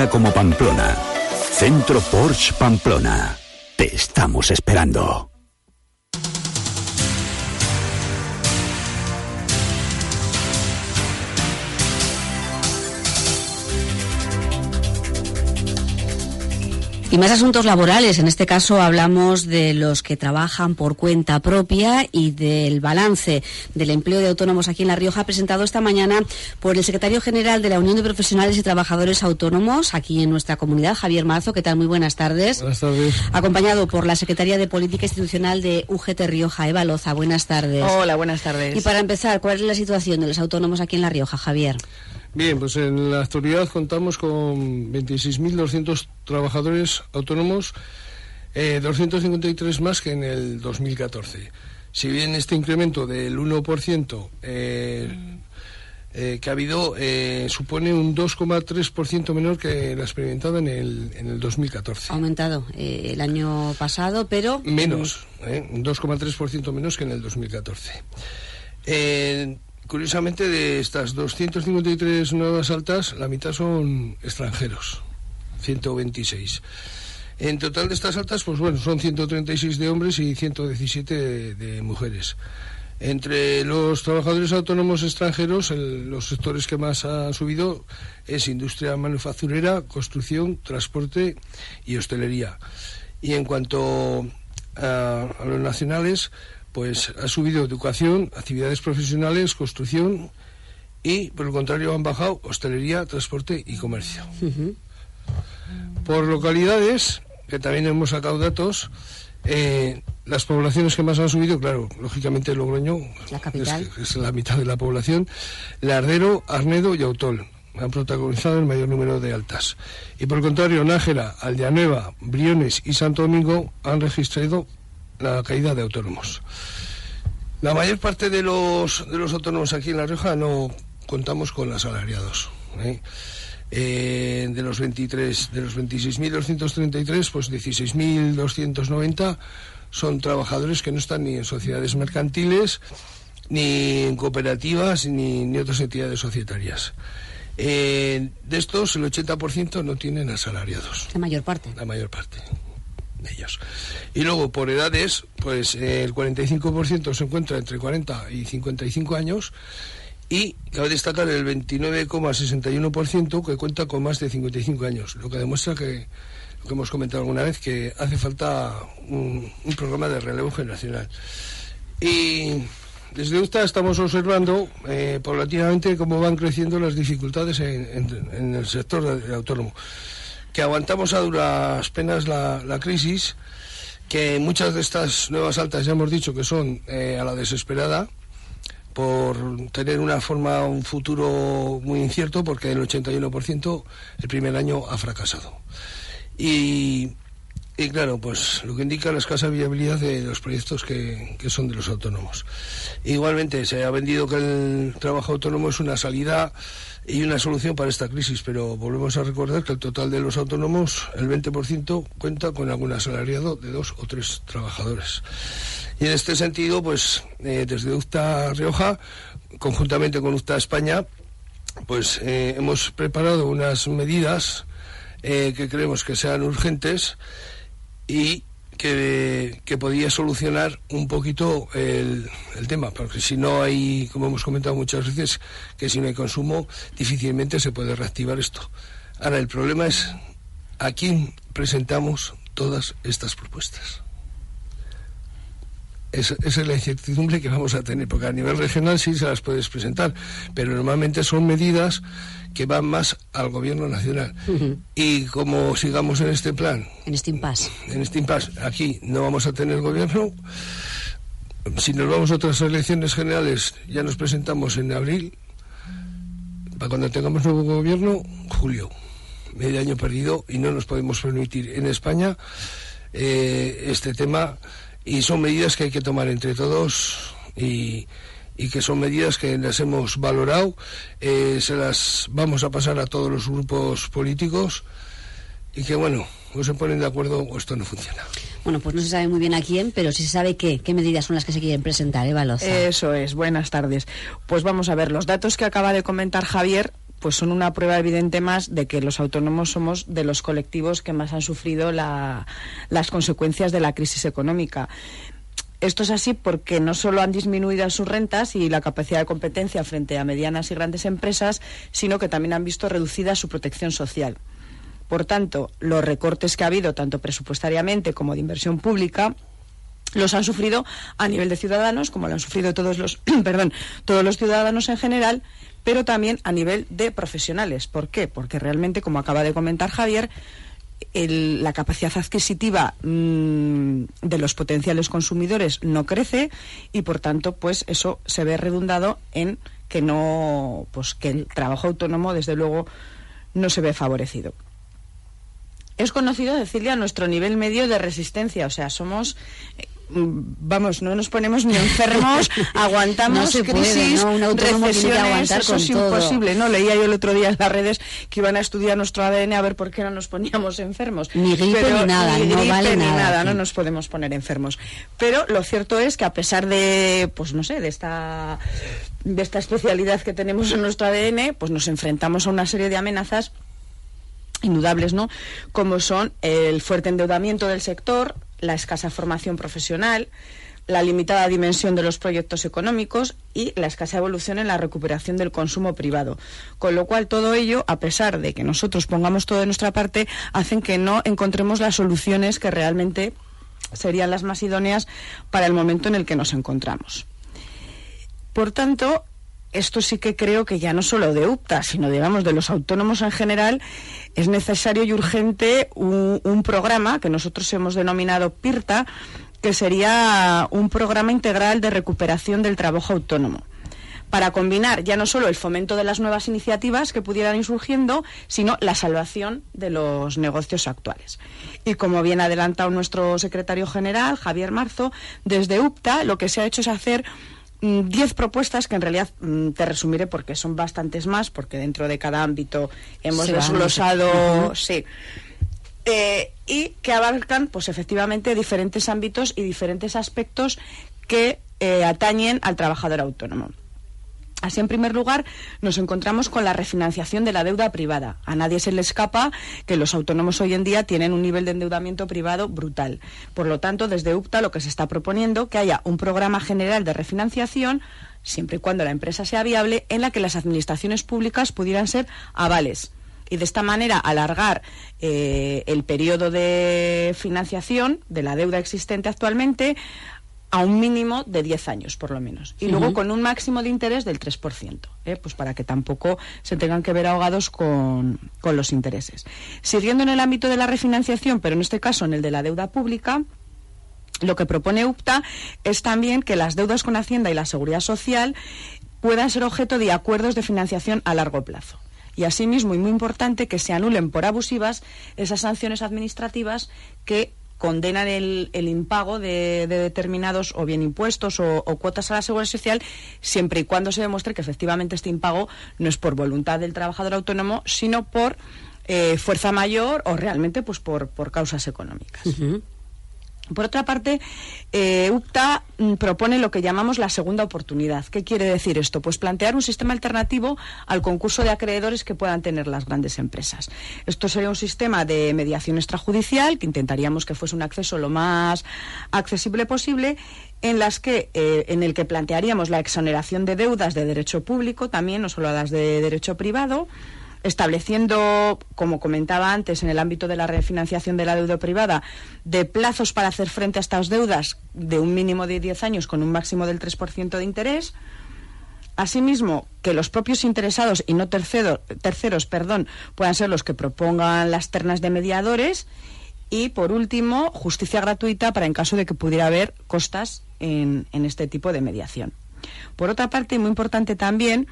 cerca como Pamplona. Centro Porsche Pamplona. Te estamos esperando. Y más asuntos laborales. En este caso hablamos de los que trabajan por cuenta propia y del balance del empleo de autónomos aquí en La Rioja, presentado esta mañana por el secretario general de la Unión de Profesionales y Trabajadores Autónomos aquí en nuestra comunidad, Javier Marzo. ¿Qué tal? Muy buenas tardes. Buenas tardes. Acompañado por la secretaria de Política Institucional de UGT Rioja, Eva Loza. Buenas tardes. Hola, buenas tardes. Y para empezar, ¿cuál es la situación de los autónomos aquí en La Rioja, Javier? Bien, pues en la actualidad contamos con 26.200 trabajadores autónomos, 253 más que en el 2014. Si bien este incremento del 1% que ha habido supone un 2,3% menor que la experimentada en el 2014. Ha aumentado el año pasado, pero... Menos, un 2,3% menos que en el 2014. Curiosamente, de estas 253 nuevas altas, la mitad son extranjeros, 126. En total de estas altas, pues bueno, son 136 de hombres y 117 de mujeres. Entre los trabajadores autónomos extranjeros, los sectores que más han subido es industria manufacturera, construcción, transporte y hostelería. Y en cuanto a los nacionales, pues ha subido educación, actividades profesionales, construcción y, por el contrario, han bajado hostelería, transporte y comercio. Uh-huh. Por localidades, que también hemos sacado datos, las poblaciones que más han subido, claro, lógicamente Logroño, la capital, es la mitad de la población, Lardero, Arnedo y Autol han protagonizado el mayor número de altas. Y por el contrario, Nájera, Aldeanueva, Briones y Santo Domingo han registrado la caída de autónomos. La mayor parte de los autónomos aquí en La Rioja no contamos con asalariados. De los 26.233, pues 16.290 son trabajadores que no están ni en sociedades mercantiles, ni en cooperativas, ni otras entidades societarias. De estos, el 80% no tienen asalariados. La mayor parte. La mayor parte de ellos. Y luego, por edades, pues el 45% se encuentra entre 40 y 55 años y cabe destacar el 29,61% que cuenta con más de 55 años, lo que demuestra que, lo que hemos comentado alguna vez, que hace falta un programa de relevo generacional. Y desde UTA estamos observando paulatinamente cómo van creciendo las dificultades en el sector autónomo, que aguantamos a duras penas la crisis, que muchas de estas nuevas altas ya hemos dicho que son a la desesperada, por tener un futuro muy incierto, porque el 81% el primer año ha fracasado. Y claro, pues lo que indica la escasa viabilidad de los proyectos que son de los autónomos. Igualmente se ha vendido que el trabajo autónomo es una salida y una solución para esta crisis, pero volvemos a recordar que el total de los autónomos, el 20% cuenta con algún asalariado de 2 o 3 trabajadores. Y en este sentido, pues desde UTA Rioja, conjuntamente con UTA España, pues hemos preparado unas medidas que creemos que sean urgentes y que podía solucionar un poquito el tema, porque si no hay, como hemos comentado muchas veces, que si no hay consumo, difícilmente se puede reactivar esto. Ahora, el problema es a quién presentamos todas estas propuestas. Esa es la incertidumbre que vamos a tener, porque a nivel regional sí se las puedes presentar, pero normalmente son medidas que van más al gobierno nacional. Uh-huh. Y como sigamos en este plan, en este impasse, aquí no vamos a tener gobierno. Si nos vamos a otras elecciones generales, ya nos presentamos en abril, para cuando tengamos nuevo gobierno, julio, medio año perdido, y no nos podemos permitir en España este tema. Y son medidas que hay que tomar entre todos y que son medidas que las hemos valorado, se las vamos a pasar a todos los grupos políticos y que, bueno, o se ponen de acuerdo o esto no funciona. Bueno, pues no se sabe muy bien a quién, pero sí se sabe qué medidas son las que se quieren presentar, Eva Loza. Eso es, buenas tardes. Pues vamos a ver, los datos que acaba de comentar Javier pues son una prueba evidente más de que los autónomos somos de los colectivos que más han sufrido las consecuencias de la crisis económica. Esto es así porque no solo han disminuido sus rentas y la capacidad de competencia frente a medianas y grandes empresas, sino que también han visto reducida su protección social. Por tanto, los recortes que ha habido, tanto presupuestariamente como de inversión pública, los han sufrido a nivel de ciudadanos, como lo han sufrido todos los todos los ciudadanos en general, pero también a nivel de profesionales. ¿Por qué? Porque realmente, como acaba de comentar Javier, la capacidad adquisitiva de los potenciales consumidores no crece y, por tanto, pues eso se ve redundado en que que el trabajo autónomo, desde luego, no se ve favorecido. Es conocido, decirle, a nuestro nivel medio de resistencia, o sea, somos... no nos ponemos ni enfermos, aguantamos crisis, un autónomo recesiones, aguantar eso con es todo. imposible, ¿no? Leía yo el otro día en las redes que iban a estudiar nuestro ADN a ver por qué no nos poníamos enfermos. Ni gripe ni nada, ni no gripe, vale ni nada. no nos podemos poner enfermos. Pero lo cierto es que a pesar de, pues no sé, de esta especialidad que tenemos en nuestro ADN, pues nos enfrentamos a una serie de amenazas indudables, ¿no? Como son el fuerte endeudamiento del sector, la escasa formación profesional, la limitada dimensión de los proyectos económicos y la escasa evolución en la recuperación del consumo privado. Con lo cual, todo ello, a pesar de que nosotros pongamos todo de nuestra parte, hacen que no encontremos las soluciones que realmente serían las más idóneas para el momento en el que nos encontramos. Por tanto, esto sí que creo que ya no solo de UPTA, sino, digamos, de los autónomos en general, es necesario y urgente un programa que nosotros hemos denominado PIRTA, que sería un programa integral de recuperación del trabajo autónomo, para combinar ya no solo el fomento de las nuevas iniciativas que pudieran ir surgiendo, sino la salvación de los negocios actuales. Y como bien ha adelantado nuestro secretario general, Javier Marzo, desde UPTA lo que se ha hecho es hacer 10 propuestas que en realidad te resumiré porque son bastantes más, porque dentro de cada ámbito hemos desglosado, sí, y que abarcan, pues efectivamente, diferentes ámbitos y diferentes aspectos que atañen al trabajador autónomo. Así, en primer lugar, nos encontramos con la refinanciación de la deuda privada. A nadie se le escapa que los autónomos hoy en día tienen un nivel de endeudamiento privado brutal. Por lo tanto, desde UPTA lo que se está proponiendo que haya un programa general de refinanciación, siempre y cuando la empresa sea viable, en la que las administraciones públicas pudieran ser avales. Y de esta manera alargar el periodo de financiación de la deuda existente actualmente a un mínimo de 10 años, por lo menos. Y luego con un máximo de interés del 3%, pues para que tampoco se tengan que ver ahogados con los intereses. Siguiendo en el ámbito de la refinanciación, pero en este caso en el de la deuda pública, lo que propone UPTA es también que las deudas con Hacienda y la Seguridad Social puedan ser objeto de acuerdos de financiación a largo plazo. Y asimismo, y muy importante, que se anulen por abusivas esas sanciones administrativas que condenan el impago de determinados o bien impuestos o cuotas a la Seguridad Social, siempre y cuando se demuestre que efectivamente este impago no es por voluntad del trabajador autónomo, sino por fuerza mayor o realmente pues por causas económicas. Por otra parte, UPTA propone lo que llamamos la segunda oportunidad. ¿Qué quiere decir esto? Pues plantear un sistema alternativo al concurso de acreedores que puedan tener las grandes empresas. Esto sería un sistema de mediación extrajudicial, que intentaríamos que fuese un acceso lo más accesible posible, en el que plantearíamos la exoneración de deudas de derecho público, también, no solo las de derecho privado, estableciendo, como comentaba antes, en el ámbito de la refinanciación de la deuda privada, de plazos para hacer frente a estas deudas de un mínimo de 10 años con un máximo del 3% de interés. Asimismo, que los propios interesados y no terceros, puedan ser los que propongan las ternas de mediadores. Y, por último, justicia gratuita para en caso de que pudiera haber costas en este tipo de mediación. Por otra parte, y muy importante también,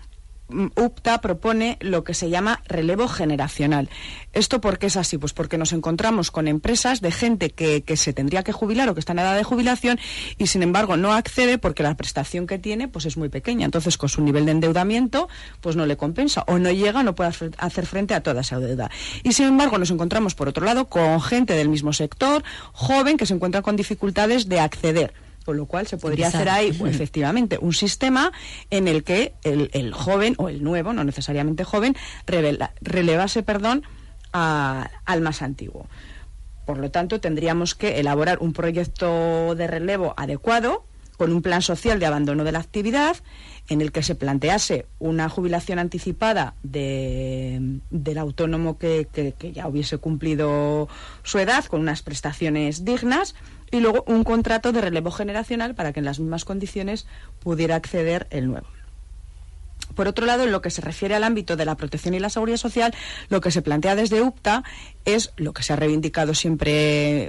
UPTA propone lo que se llama relevo generacional. ¿Esto por qué es así? Pues porque nos encontramos con empresas de gente que se tendría que jubilar o que está en edad de jubilación y, sin embargo, no accede porque la prestación que tiene pues es muy pequeña. Entonces, con su nivel de endeudamiento pues no le compensa o no llega, no puede hacer frente a toda esa deuda. Y, sin embargo, nos encontramos, por otro lado, con gente del mismo sector, joven, que se encuentra con dificultades de acceder Con lo cual se podría hacer ahí, pues, efectivamente, un sistema en el que el joven, o el nuevo, no necesariamente joven, relevase al más antiguo. Por lo tanto, tendríamos que elaborar un proyecto de relevo adecuado, con un plan social de abandono de la actividad, en el que se plantease una jubilación anticipada del autónomo que ya hubiese cumplido su edad, con unas prestaciones dignas, y luego un contrato de relevo generacional para que en las mismas condiciones pudiera acceder el nuevo. Por otro lado, en lo que se refiere al ámbito de la protección y la seguridad social, lo que se plantea desde UPTA es lo que se ha reivindicado siempre,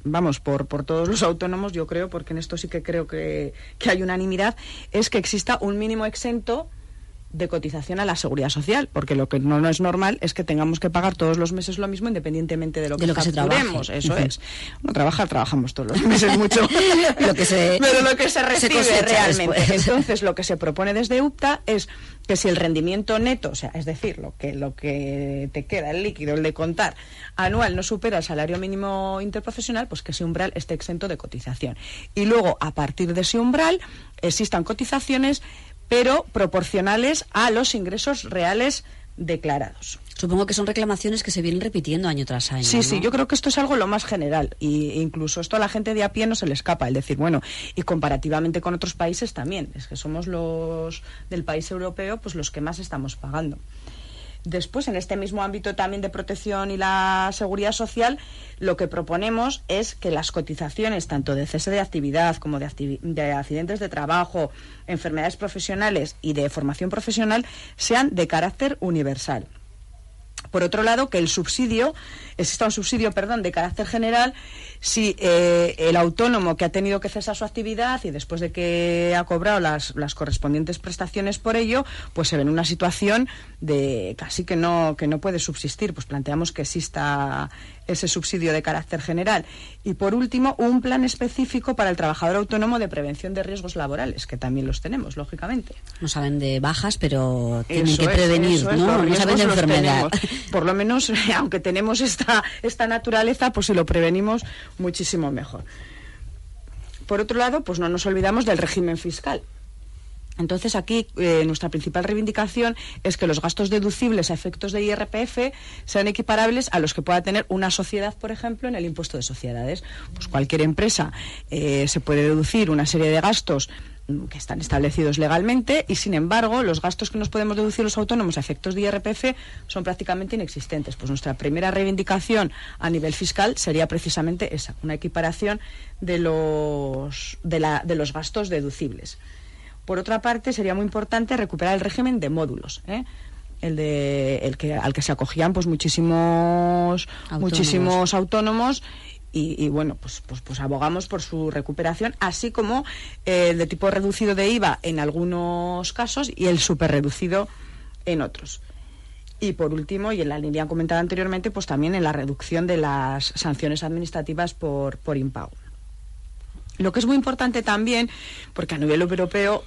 por todos los autónomos, yo creo, porque en esto sí que creo que hay unanimidad, es que exista un mínimo exento de cotización a la seguridad social, porque lo que no es normal es que tengamos que pagar todos los meses lo mismo, independientemente de lo que facturemos. Eso es. No, trabajamos todos los meses mucho, pero lo que se recibe realmente. Entonces, lo que se propone desde UPTA es que si el rendimiento neto, o sea, es decir, lo que te queda, el líquido, el de contar, anual no supera el salario mínimo interprofesional, pues que ese umbral esté exento de cotización. Y luego, a partir de ese umbral, existan cotizaciones, pero proporcionales a los ingresos reales declarados. Supongo que son reclamaciones que se vienen repitiendo año tras año. Sí, ¿no? Sí, yo creo que esto es algo lo más general, y incluso esto a la gente de a pie no se le escapa, el decir, bueno, y comparativamente con otros países también, es que somos los del país europeo, pues los que más estamos pagando. Después, en este mismo ámbito también de protección y la seguridad social, lo que proponemos es que las cotizaciones, tanto de cese de actividad como de accidentes de trabajo, enfermedades profesionales y de formación profesional, sean de carácter universal. Por otro lado, que exista un subsidio de carácter general si el autónomo que ha tenido que cesar su actividad y después de que ha cobrado las correspondientes prestaciones por ello, pues se ve en una situación de casi que no puede subsistir. Pues planteamos que exista ese subsidio de carácter general. Y por último, un plan específico para el trabajador autónomo de prevención de riesgos laborales, que también los tenemos, lógicamente. No saben de bajas, pero tienen que prevenir, ¿no? No saben de enfermedad. Por lo menos, aunque tenemos esta naturaleza, pues si lo prevenimos, muchísimo mejor. Por otro lado, pues no nos olvidamos del régimen fiscal. Entonces, aquí nuestra principal reivindicación es que los gastos deducibles a efectos de IRPF sean equiparables a los que pueda tener una sociedad, por ejemplo, en el impuesto de sociedades. Pues cualquier empresa se puede deducir una serie de gastos que están establecidos legalmente, y sin embargo los gastos que nos podemos deducir los autónomos a efectos de IRPF son prácticamente inexistentes. Pues nuestra primera reivindicación a nivel fiscal sería precisamente esa, una equiparación de los gastos deducibles. Por otra parte, sería muy importante recuperar el régimen de módulos, al que se acogían pues muchísimos autónomos. Y bueno, pues abogamos por su recuperación, así como el de tipo reducido de IVA en algunos casos y el superreducido en otros. Y por último, y en la línea comentada anteriormente, pues también en la reducción de las sanciones administrativas por impago. Lo que es muy importante también, porque a nivel europeo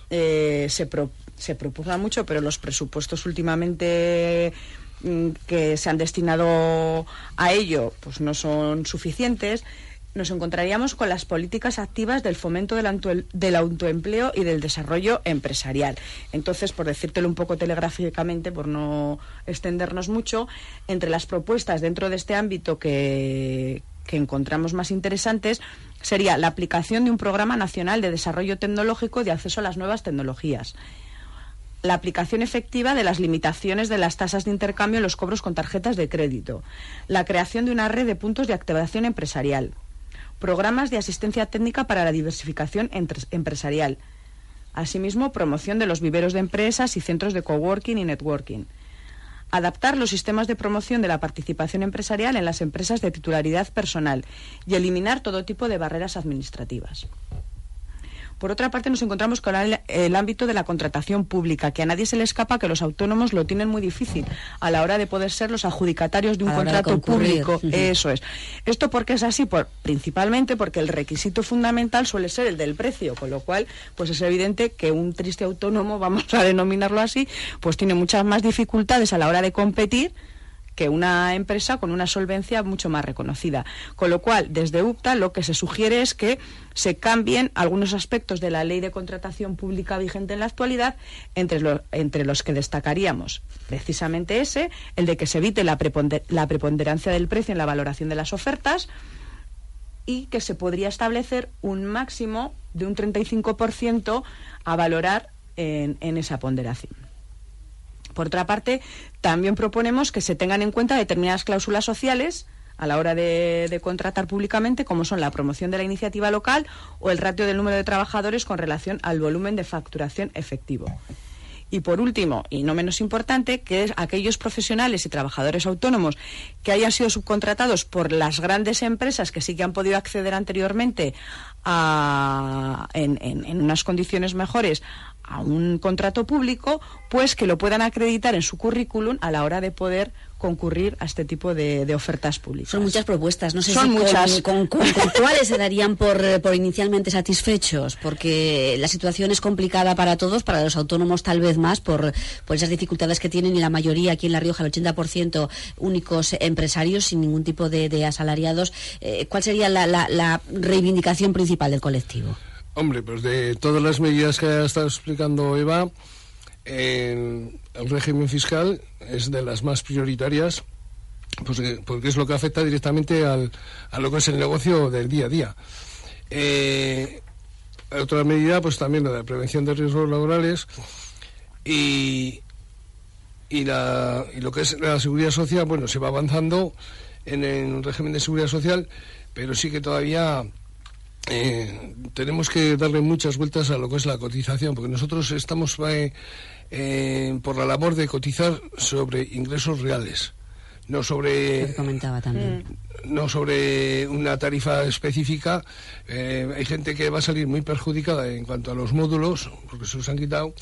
se propugna mucho, pero los presupuestos últimamente que se han destinado a ello pues no son suficientes, nos encontraríamos con las políticas activas del fomento del autoempleo y del desarrollo empresarial. Entonces, por decírtelo un poco telegráficamente, por no extendernos mucho, entre las propuestas dentro de este ámbito que encontramos más interesantes sería la aplicación de un programa nacional de desarrollo tecnológico y de acceso a las nuevas tecnologías, la aplicación efectiva de las limitaciones de las tasas de intercambio en los cobros con tarjetas de crédito, la creación de una red de puntos de activación empresarial, programas de asistencia técnica para la diversificación empresarial, asimismo promoción de los viveros de empresas y centros de coworking y networking, adaptar los sistemas de promoción de la participación empresarial en las empresas de titularidad personal y eliminar todo tipo de barreras administrativas. Por otra parte, nos encontramos con el ámbito de la contratación pública, que a nadie se le escapa que los autónomos lo tienen muy difícil a la hora de poder ser los adjudicatarios de un contrato público. Eso es. ¿Esto por qué es así? Principalmente porque el requisito fundamental suele ser el del precio, con lo cual pues es evidente que un triste autónomo, vamos a denominarlo así, pues tiene muchas más dificultades a la hora de competir que una empresa con una solvencia mucho más reconocida. Con lo cual, desde UPTA lo que se sugiere es que se cambien algunos aspectos de la ley de contratación pública vigente en la actualidad, entre los que destacaríamos precisamente el de que se evite la preponderancia del precio en la valoración de las ofertas, y que se podría establecer un máximo de un 35% a valorar en esa ponderación. Por otra parte, también proponemos que se tengan en cuenta determinadas cláusulas sociales a la hora de contratar públicamente, como son la promoción de la iniciativa local o el ratio del número de trabajadores con relación al volumen de facturación efectivo. Y por último, y no menos importante, que es aquellos profesionales y trabajadores autónomos que hayan sido subcontratados por las grandes empresas que sí que han podido acceder anteriormente en unas condiciones mejores a un contrato público, pues que lo puedan acreditar en su currículum a la hora de poder concurrir a este tipo de ofertas públicas. Son muchas propuestas, no sé Son si muchas. Con cuáles se darían por inicialmente satisfechos, porque la situación es complicada para todos, para los autónomos tal vez más, por esas dificultades que tienen, y la mayoría aquí en La Rioja, el 80% únicos empresarios sin ningún tipo de asalariados. ¿Cuál sería la reivindicación principal del colectivo? Hombre, pues de todas las medidas que ha estado explicando Eva, el régimen fiscal es de las más prioritarias, pues, porque es lo que afecta directamente a lo que es el negocio del día a día. Otra medida, pues también la de prevención de riesgos laborales y lo que es la seguridad social. Bueno, se va avanzando en el régimen de seguridad social, pero sí que todavía tenemos que darle muchas vueltas a lo que es la cotización, porque nosotros estamos por la labor de cotizar sobre ingresos reales, no sobre... Lo comentaba también. No sobre una tarifa específica. Hay gente que va a salir muy perjudicada en cuanto a los módulos, porque se los han quitado,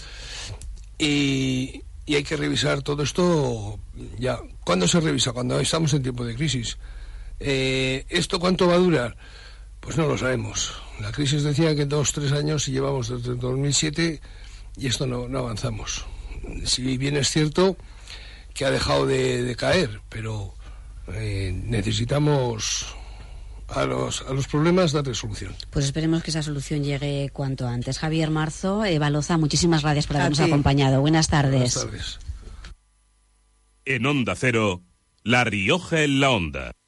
y hay que revisar todo esto ya. ¿Cuándo se revisa? Cuando estamos en tiempo de crisis. ¿Esto cuánto va a durar? Pues no lo sabemos. La crisis decía que 2-3 años, y llevamos desde 2007 y esto no avanzamos. Si bien es cierto que ha dejado de caer, pero necesitamos a los problemas darle solución. Pues esperemos que esa solución llegue cuanto antes. Javier Marzo, Eva Loza, muchísimas gracias por habernos acompañado. Buenas tardes. Buenas tardes. En Onda Cero, La Rioja en la Onda.